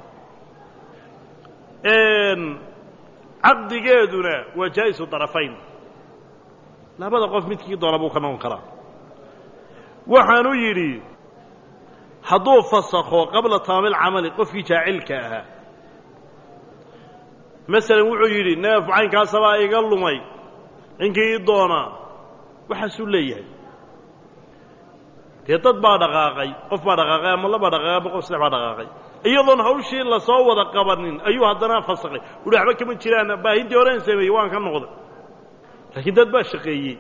[SPEAKER 1] caqdigeeduna waa jaa'isu tarafayn labada qof midkii doona buu ka noqon karaa waxaanu yidhi hadduu fasakho qabla tamaamil camali qofkii jaacilka ahaa masalan wuxuu yidhi neef caynkaasabaa iga lumay ninkii ii doonaa waxaasuu leeyahay dee dad baa dhaqaaqay qof baa dhaqaaqay ama laba dhaqaaqay ama qof saddex baa dhaqaaqay iyadoon hawshii la soo wada qabanin ayuu haddana fasakhay wuxuu waxba kama jiraan baahintii horeen sameeyey waan ka noqday laakiin dad baa shaqeeyey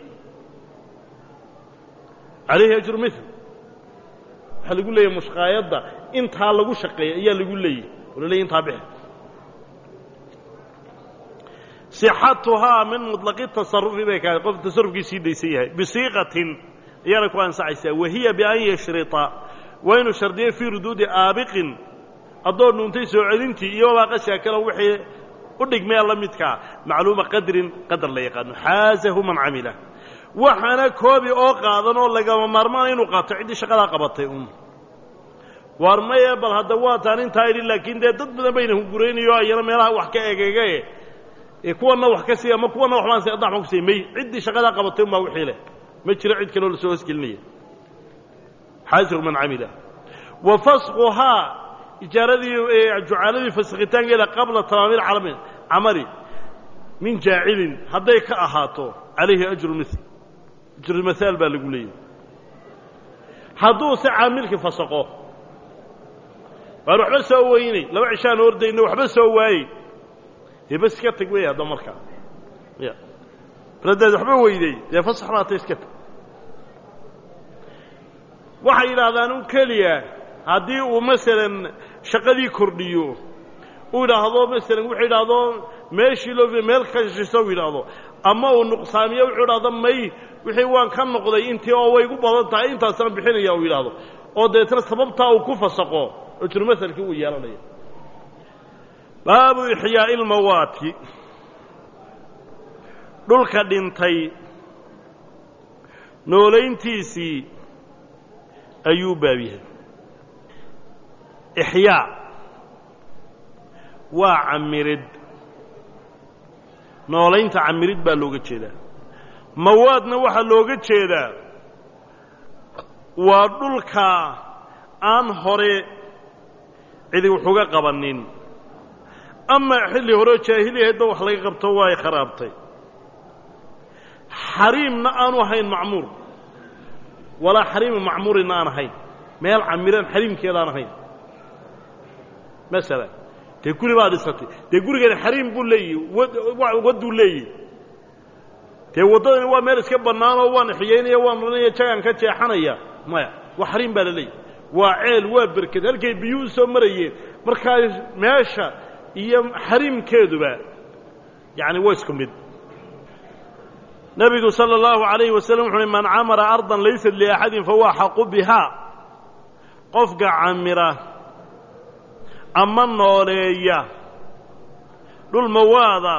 [SPEAKER 1] calayhi ajru mithl waxaa lagu leeyahay mushqaayadda intaa lagu shaqeeyey ayaa lagu leeyahy oo la leeyahy intaa bixi sixatuhaa min muطlaqi tasarufi bay kahay qof tasarufkiisii daysan yahay bisiiqatin ayaana ku ansaxaysaa wahiya bian yashrita waa inuu shardiyo fii ruduudi aabiqin addoon dhuuntay soo celintii iyo wabaaqashaa kale wixii u dhigmaya la midkaa macluuma qadrin qadar la yaqaano xaasahu man camila waxaana koobi oo qaadan oo lagama maarmaan inuu qaato ciddii shaqadaa qabatay waar maye bal hadda waa taan intaa idhi laakiin dee dad badan bayna hunguraynayo ayana meelaha wax ka egeege kuwanna wax ka siiya ama kuwanna waxbaan si addax baan ku siiyey may ciddii shaqadaa qabatay unbaa wixii leh ma jiro cid kaloo la soo hosgelinaya xaasiru man camila wa fasquhaa ijaaradii jucaaladii fasakhitaankeeda qabla tamaamiil camali min jaacilin hadday ka ahaato calayhi ajru mithl ajrumahaal baa lagu leeyahy hadduu se caamilkii fasaqo waan waxba soo weynay laba cishaan ordayno waxba soo waayey dee bas iska tag wey hadda markaa ya baradaad waxba weyday dee fasax baata iska tag waxay yidhaahdaan un keliya haddii uu masalan shaqadii kordhiyo uu yidhaahdo masalan wuxuu yidhaahdo meeshii loo meel ka shisho uu yidhaahdo ama uu nuqsaamiyo wuxuu yidhahdo may wixii waan ka noqday intii oo way gu badan tahay intaasaan bixinaya uu yidhaahdo oo deetna sababtaa uu ku fasaqo ajrumahalkii uu yeelanaya baabu ixyaa'i ilmawaati dhulka dhintay noolayntiisii ayuu baab yahay ixyaa waa camirid noolaynta camirid baa looga jeedaa mawaadna waxaa looga jeedaa waa dhulka aan hore cidi waxuga qabanin ama xilli horeo jaahiliyahaydba wax laga qabto waay kharaabtay xariimna aanu ahayn macmuur walaa xariimu macmuurinna aan ahayn meel camiran xariimkeedaan ahayn masalan dee guri baa dhisatay dee gurigeena xariim buu leeyihi wadduu leeyihi dee waddadani waa meel iska bannaanoo waan xiyaynaya waan ranaya jagaan ka jeexanaya maya waa xariim baa la leeyihi waa ceel waa berked halkay biyuu u soo marayeen markaa meesha iyo xariimkeeduba yacni waa isku mid nebigu sala allahu calayhi wasallam wuxu uhi man camara ardan laysat liaxadin fahuwa axaqu bihaa qofka camira ama nooleeya dhul mawaada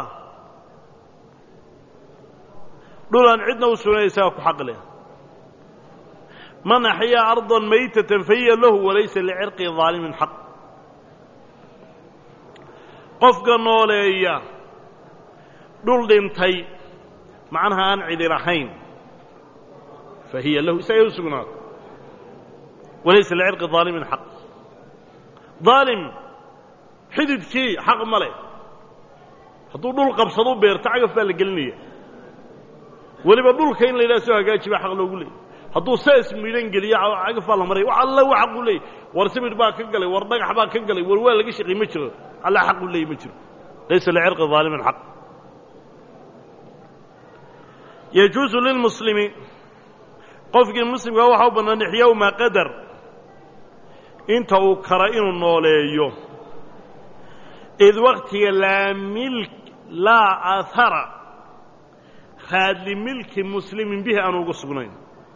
[SPEAKER 1] dhulaan cidna u sugnay isaga ku xaq leh man axyaa ardan maytatan fahiya lahu walaysa licirqi daalimin xaq qofka nooleeya dhul dhintay macnaha aan cidi lahayn fahiya lahu isagay u sugnaato walaysa licirqi daalimin xaq daalim xididkii xaq ma leh hadduu dhul qabsadu beerto cagaf baa la gelinaya weliba dhulka in la yidhaha soo hagaaji baa xaq loogu leeyay hadduu saas midhan geliyo cagaf baa la maray wax alla wa xaqu leeyay war simid baa ka galay war dhagax baa ka galay war waa laga shaqay ma jiro alla xaqu leeyay ma jiro laysa licirqi daalimin xaq yajuusu lilmuslimi qofkii muslimka waxaa u bannaan ixyaau maa qadar inta uu kara inuu nooleeyo id waktiga laa aahara raadli milki muslimin bihi aanu uga sugnayn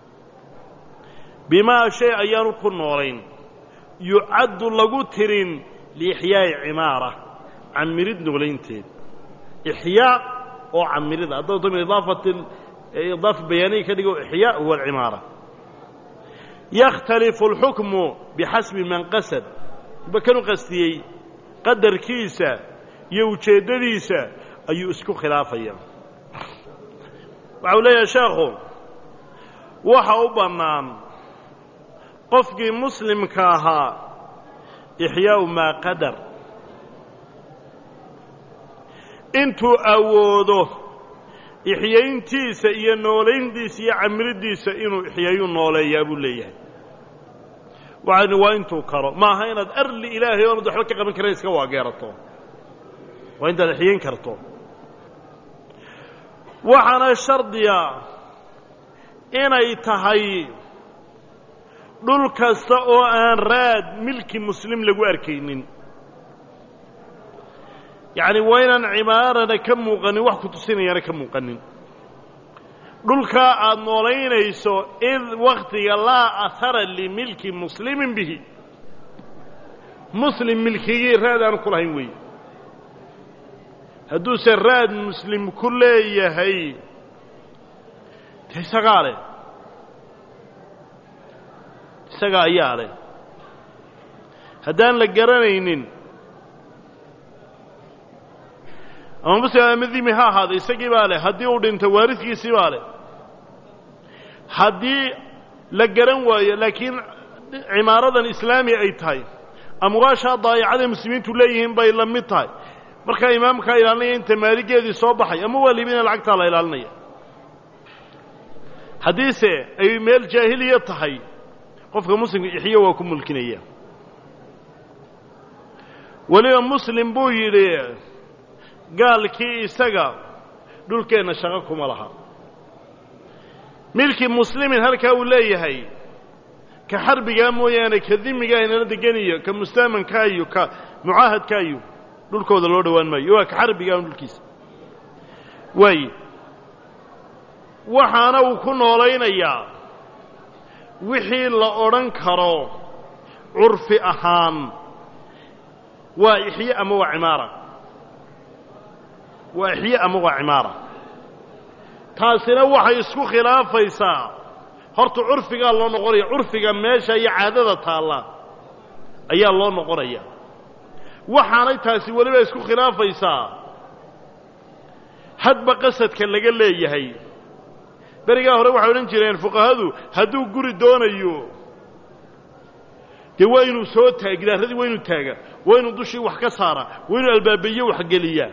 [SPEAKER 1] bimaa shay ayaanu ku noolayn yucaddu lagu tirin liixyaa'i cimaara camirid noolaynteed ixyaa oo camirida haddaba min idaafa bayaaniya ka dhigo ixyaa huwa alcimaara yakhtalifu alxukmu bixasbi man qasad ba kanu qastiyey qadarkiisa iyo ujeeddadiisa ayuu isku khilaafaya waxau leeyahay sheekhu waxa u bannaan qofkii muslimka ahaa ixyaau maa qadar intuu awoodo ixyayntiisa iyo noolayntiisa iyo camiriddiisa inuu ixyayu nooleeyaa buu leeyahay waa intuu karo maaha inaad arli ilaahay oonad waxba ka qaban karayn iska waageerato waa intaad xiyin karto waxaana shardiya inay tahay dhul kasta oo aan raad milki muslim lagu arkaynin yacni waa inaan cimaarana ka muuqanin wax ku tusinayana ka muuqanin dhulkaa aad noolaynayso id wakhtiga laa ahara limilki muslimin bihi muslim milkigii raad aanu ku lahayn weeye hadduuse raad muslim ku leeyahay dee isagaa leh isaga ayaa leh haddaan la garanaynin ama muslim ama dimi ha ahaada isagii baa leh haddii uu dhinto waaridkiisii baa leh haddii la garan waayo laakiin cimaaradan islaami ay tahay amwaashaa daayicada muslimiintu leeyihiin bay la mid tahay markaa imaamkaa ilaalinaya inta maaligeedii soo baxay ama waa liibina lacagtaa la ilaalinaya haddiise ay meel jaahiliya tahay qofka muslimka ixiyo waa ku mulkinaya weliba muslim buu yidhi gaalkii isaga dhulkeenna shaqo kuma laha milki muslimin halkaa uu leeyahay ka xarbigaa mooyaane ka dimigaa inala degeniyo ka mustaamankaa iyo ka mucaahadkaa iyo dhulkooda loo dhowaan maayo waa ka xarbigaa un dhulkiisa waaye waxaana uu ku noolaynayaa wixii la odhan karo curfi ahaan waa ixye ama waa cimaara waa ixye ama waa cimaara taasina waxay isku khilaafaysaa horta curfigaa loo noqonaya curfiga meesha iyo caadada taalla ayaa loo noqonaya waxaanay taasi weliba isku khilaafaysaa hadba qasadka laga leeyahay berigaa hore waxay odhan jireen fuqahadu hadduu guri doonayo dee waa inuu soo gidaarradii waa inuu taaga waa inuu dushii wax ka saara waa inuu albaabiye wax geliyaa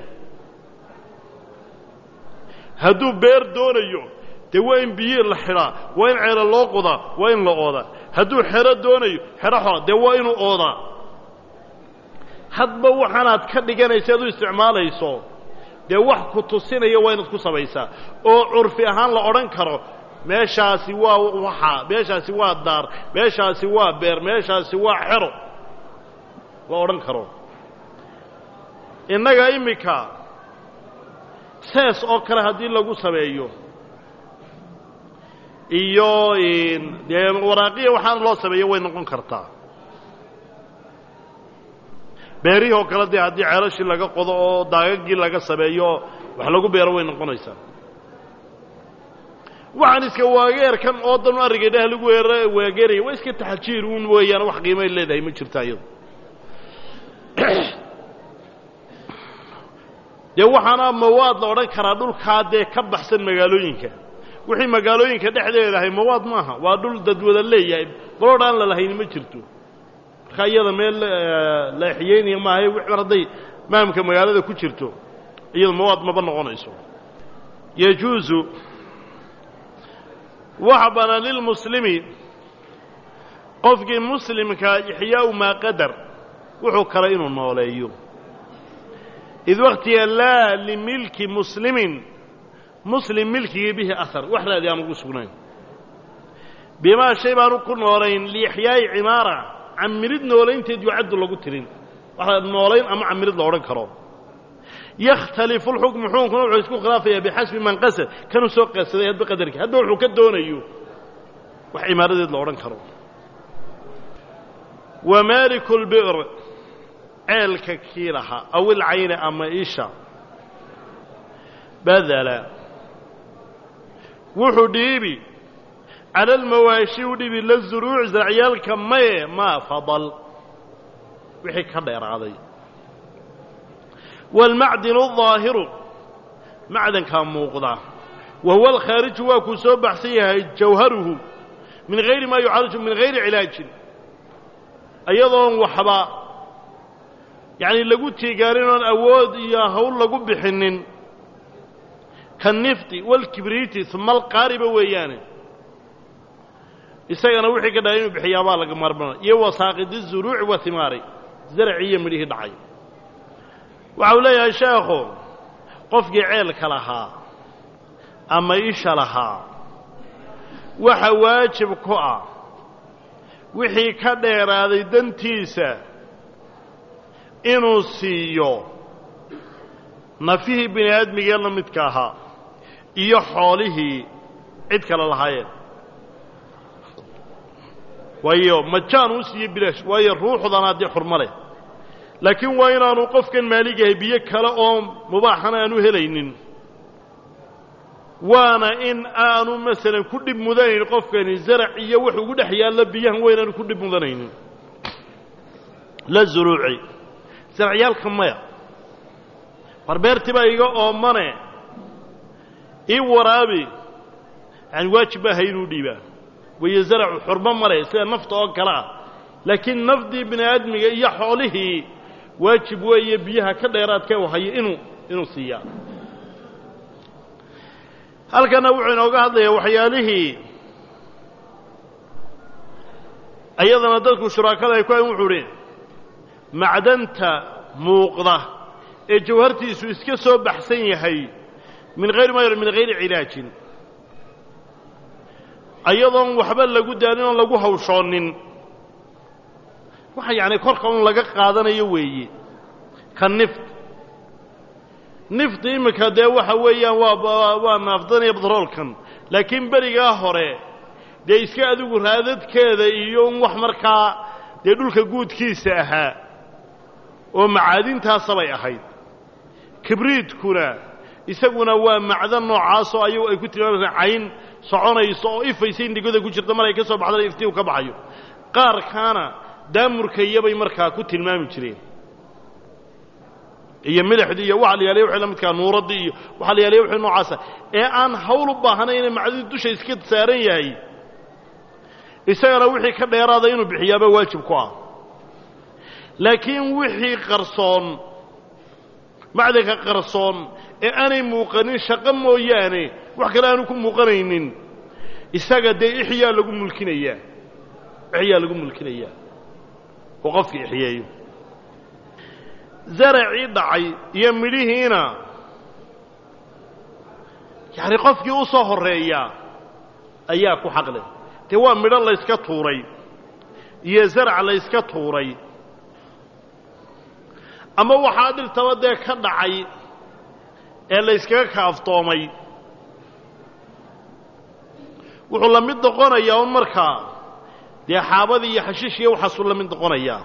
[SPEAKER 1] hadduu beer doonayo dee waa in biyo la xidhaa waa in ceelo loo qodaa waa in la oodaa hadduu xero doonayo xero xola dee waa inuu oodaa hadba waxaanaad ka dhiganaysa ad u isticmaalayso dee wax ku tusinaya waa inaad ku samaysaa oo curfi ahaan la odhan karo meeshaasi waa waxa meeshaasi waa daar meeshaasi waa beer meeshaasi waa xero la odhan karo innaga iminka sees oo kale haddii lagu sameeyo iyo dee waraaqiya waxaana loo sameeyo way noqon kartaa beerihii oo kale dee haddii ceelashii laga qodo oo daagagii laga sameeyo wax lagu beero way noqonaysaa waxaan iska waageerkan oo dan arriga dheh lagu waageeraya waa iska taxjiir uun weeyaan wax qiimay leedahay ma jirta iyadu dee waxaana mawaad la odhan karaa dhulkaa dee ka baxsan magaalooyinka wixii magaalooyinka dhexdeeda ahay mawaad maaha waa dhul dadwada leeyahay baloodh aan la lahayni ma jirto markaa iyada meel la xiyeynaya maahay mar hadday maamka magaalada ku jirto iyada mawaad maba noqonayso yajuusu waxa banaan lilmuslimi qofkii muslimkaa ixyaau maa qadar wuxuu kale inuu nooleeyo id waktiga laa limilki muslimin muslim milkigii bihi ahar wax raadi aan ugu sugnayn bimaa shay baanu ku noolayn liixyaa'i cimaara camirid noolaynteed yucaddu lagu tirin waxaa noolayn ama camirid la odhan karo yakhtalifu lxukmu xukunkuna wuxuu isku khilaafayaa bixasbi man qasad kanuu soo qasaday hadba qadarkii hadba wuxuu ka doonayo wax cimaaradeed la odhan karo wa maaliku lbi'r ceelka kii lahaa aw ilcayni ama isha badala wuxuu dhiibi cala almawaashi u dhibi lazuruuc zaracyaalka maye maa fadal wixii ka dheeraaday waalmacdinu aldaahiru macdankaa muuqda wa huwa alkhaariju waa kuu soo baxsan yahay jawharuhu min hayri maa yucaaliju min hayri cilaajin iyadoon waxba yacni lagu tiigaarin oon awood iyo hawl lagu bixinin kanifti walkibriiti uma alqaariba weeyaane isagana wixii ka dhahay inuu bixiyaabaa laga maarmana iyo wasaaqidi zuruuci wa himaari zaraci iyo midhihii dhacay waxa uu leeyahay sheekhu qofkii ceelka lahaa ama isha lahaa waxa waajib ku ah wixii ka dheeraaday dantiisa inuu siiyo nafihii bini aadmigee la midka ahaa iyo xoolihii cid kale lahaayeen waayo majaan uu siiyo bilaash waayo ruuxdana haddii xurmo leh laakiin waa inaanu qofkan maaligahay biyo kale oo mubaaxana aanu helaynin waana in aanu masalan ku dhib mudanayn qofkani zarac iyo wax ugu dhex yaalla biyahan waa inaanu ku dhib mudanaynin la zuruuci zaracyaalka maya barbeertii baa iga oomane ii waraabi yani waajib baa haynuu dhiibaa wayo zaracu xurmo male sida nafta oo kale ah laakiin nafdii bini aadmiga iyo xoolihii waajib weeye biyaha ka dheeraadka u hayo inuu siiyaa halkana wuxuu inooga hadlayaa waxyaalihii ayadana dadku shuraakada ay ku hayn wuxuu idhi macdanta muuqda ee jawhartiisu iska soo baxsan yahay min hayri ma min hayri cilaajin ayadoon waxba lagu daalin oon lagu hawshoonin waxa yacni korka un laga qaadanayo weeye ka nifti iminka dee waxa weeyaan waa naafdanaya batroolkan laakiin berigaa hore dee iska adigu raadadkeeda iyo un wax markaa dee dhulka guudkiisa ahaa oo macaadintaasabay ahayd kibriidkuna isaguna waa macdan noocaasoo ayagu ay ku tilmaamaysa cayn soconayso oo ifaysa indhigoda ku jirta mar ay ka soo baxdana iftiigu ka baxayo qaarkaana daamurkayabay markaa ku tilmaami jireen iyo milixdii iyo waxa la yaalay wixii la midkaa nuuraddii iyo waxa la yaalay wixii noocaasa ee aan hawl u baahnayn inay macdadu dusha iska saaran yahay isagana wixii ka dheeraada inuu bixiyaaba waajib ku ah laakiin wixii qarsoon macdanka qarsoon ee aanay muuqanin shaqo mooyaane wax kale aanu ku muuqanaynin isaga dee ixyaa lagu mulkinayaa oo qofkii ixyeeyo zaracii dhacay iyo midhihiina yacni qofkii u soo horreeya ayaa ku xaq leh dee waa midho layska tuuray iyo zarac layska tuuray ama waxaa dhirtaba dee ka dhacay ee layskaga kaaftoomay wuxuu la mid noqonayaa un markaa dee xaabadii iyo xashiishkiiyo waxaasuu la mid noqonayaa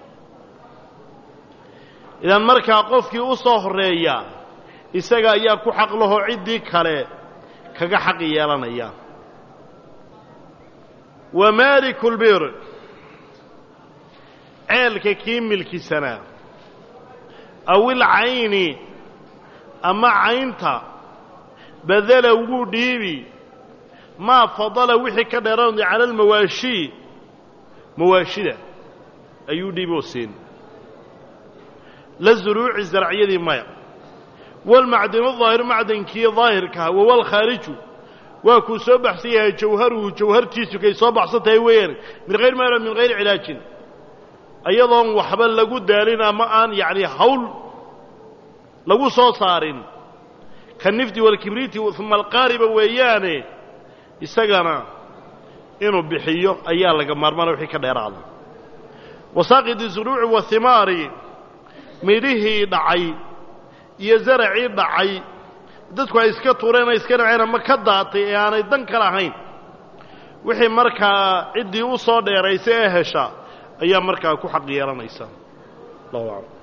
[SPEAKER 1] idan markaa qofkii u soo horreeya isaga ayaa ku xaq lahoo ciddii kale kaga xaq yeelanaya wa maaliku lbir ceelka kii milkisanaa aw ilcayni ama caynta badala wuu dhiibi maa fadala wixii ka dheeraanay cala almawaashii mawaashida ayuu dhiibi oo siin la zuruuci zaracyadii maya walmacdinu daahiru macdankii daahirkaha wawalkhaariju waa kuu soo baxsan yahay jawharuhu jawhartiisu kay soo baxsan tahay weeyaan min hayr maala min hayri cilaajin ayadoon waxba lagu daalin ama aan yacni hawl lagu soo saarin ka nifdi walkibriiti uma alqaariba weeyaane isagana inuu bixiyo ayaa laga maarmaana wixii ka dheeraada wasaaqidi zuruuci wahimaari midhihii dhacay iyo zaracii dhacay dadku ay iska tuureen ay iska dhaceen ama ka daatay ee aanay dan ka lahayn wixii markaa ciddii u soo dheeraysay ee hesha ayaa markaa ku xaq yeelanaysa allahu aclam